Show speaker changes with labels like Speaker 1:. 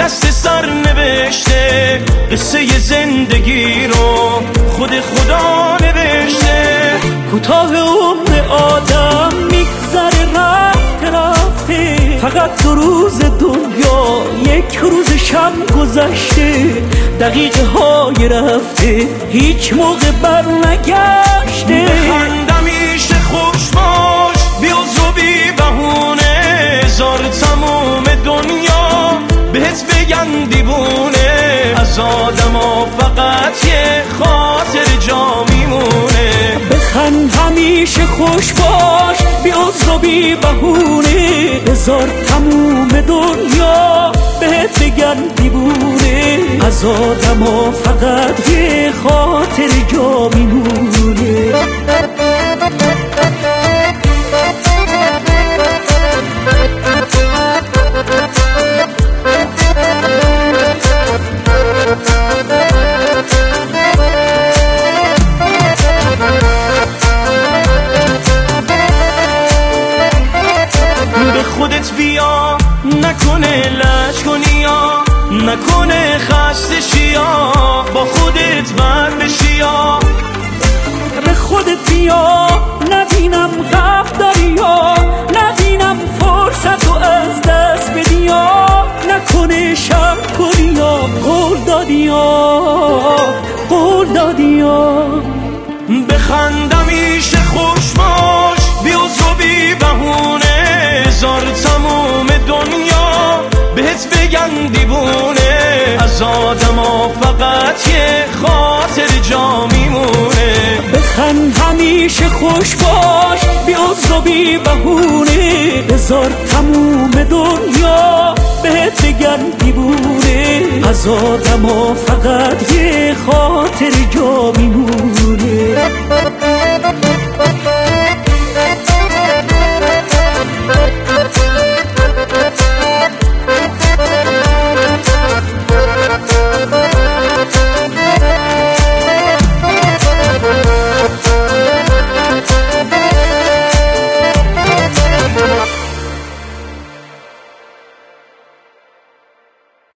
Speaker 1: دست سر نوشته، قصه زندگی رو خود خدا نوشته.
Speaker 2: کوتاه عمر آدم میگذره رفته، فقط 2 روز دنیا 1 روز شب گذشته. دقیقه های رفته هیچ موقع بر نگشته.
Speaker 1: بخندم میشه خوش باش، بی عذر و بی بهونه، هزار تموم دنیا بهت بگن دیوونه. از آدما فقط یه خاطر جا میمونه.
Speaker 2: بخند همیشه خوش باش، بی عذر و بی بهونه، هزار تموم دنیا بهت بگن دیوونه. از آدما فقط یه خاطر جا میمونه.
Speaker 1: به خودت بیا، نکنه لج کنی یا نکنه خسته شیا، با خودت بر بشی یا.
Speaker 2: به خودت بیا، نبینم غم داری یا نبینم فرصت رو از دست بدی یا نکنه شب کنی یا قول دادی یا.
Speaker 1: بخندم میشه خوش باش، بی عذر و بی بهونه، هزار تموم دنیا بهت بگن دیوونه. از آدما فقط یه خاطر جا میمونه.
Speaker 2: بخند همیشه خوش باش، بی عذر و بی بهونه، هزار تموم دنیا بهت بگن دیوونه. از آدما فقط یه خاطر جا میمونه.